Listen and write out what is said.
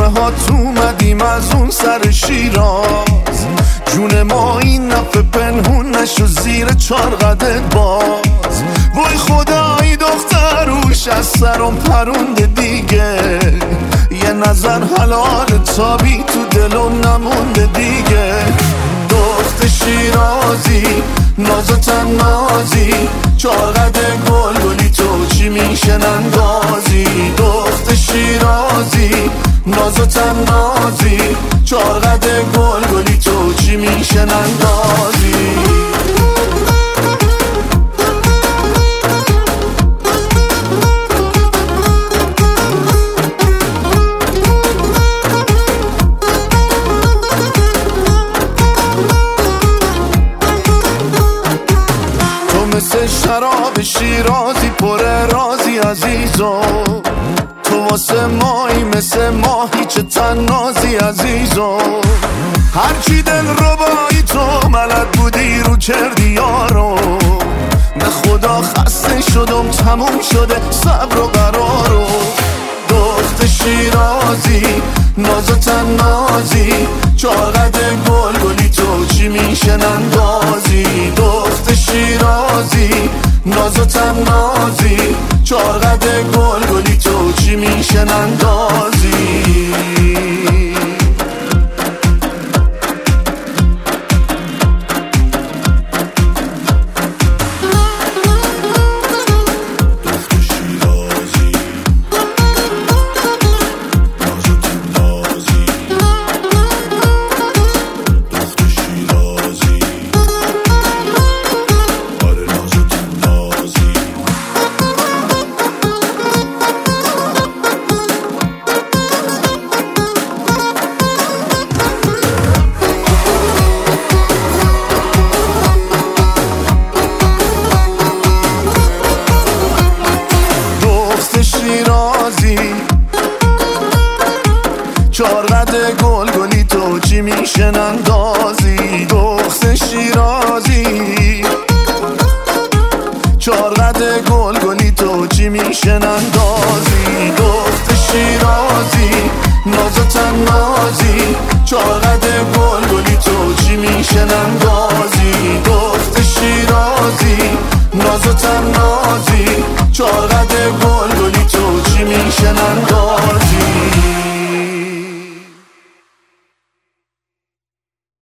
ها تو اومدیم از اون سر شیراز، جون ما این نفه پنهون نشو زیر چار قدت باز. وای خدایی دختر روش از سرم پرونده دیگه، یه نظر حلال تابی تو دلم نمونده دیگه. دخت شیرازی ناز و تنازی، چار قده گل گلی تو چی میشن اندازی. دخت شیرازی ناز و تنازی، چار قده گل گلی تو چی میشن اندازی. مثل شراب شیرازی پر رازی عزیزو، تو واسه مایی مثل ماهی چه تنازی عزیزو. هرچی دل ربایی تو ملد بودی رو کردی یارو، به خدا خسته شدم تموم شده صبر و قرارو. دخت شیرازی ناز و تنازی، چار قده گل گلی تو چی میشن اندازی. دخت شیرازی ناز و تنازی، چار قده گل گلی تو چی میشن اندازی. شیرازی چار قده گل گلی تو چی میشن اندازی. دخت شیرازی چار قده گل گلی تو چی میشن اندازی. دخت شیرازی ناز و تنازی، چار قده گل گلی تو چی میشن اندازی. دخت شیرازی ناز و تنازی، چار قده گل گلی تو چی میشن اندازی.